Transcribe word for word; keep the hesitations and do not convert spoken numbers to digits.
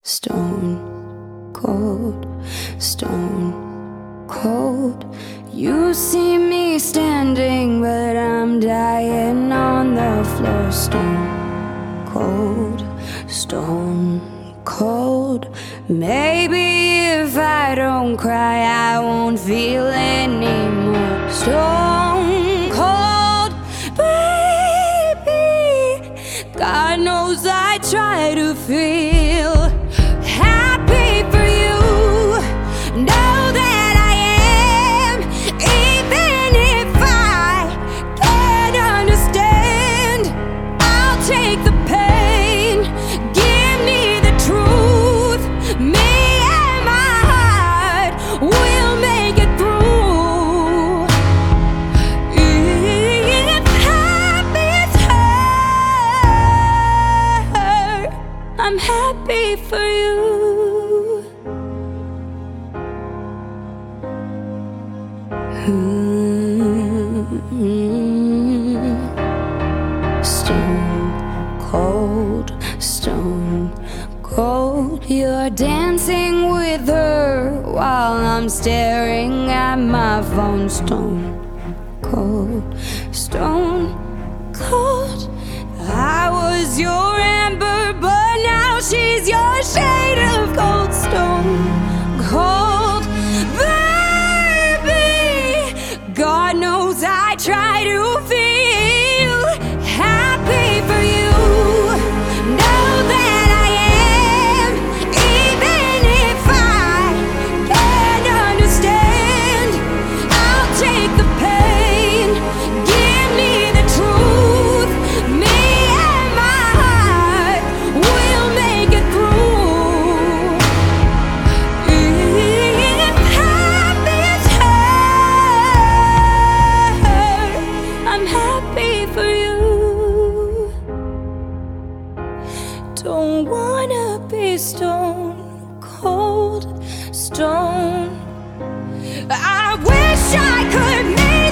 Stone cold, stone cold. You see me standing, but I'm dying on the floor. Stone cold, stone cold. Maybe if I don't cry, I won't feel anymore. Stone cold, baby. God knows I try to feel happy for you. Know that I am, even if I can't understand. I'll take the pain, give me the truth. Me and my heart will make it through. If happy's hurt, I'm happy for you. Stone cold, stone cold. You're dancing with her while I'm staring at my phone. Stone cold, stone cold. I was your amber, but now she's your shade of gold. Stone cold, baby. God knows I try to feel happy for you. Know that I am, even if I can't understand. I'll take the pain, give me the truth. Me and my heart will make it through. If happy's hurt, I'm happy for you. Don't wanna be stone cold, stone. I wish I could make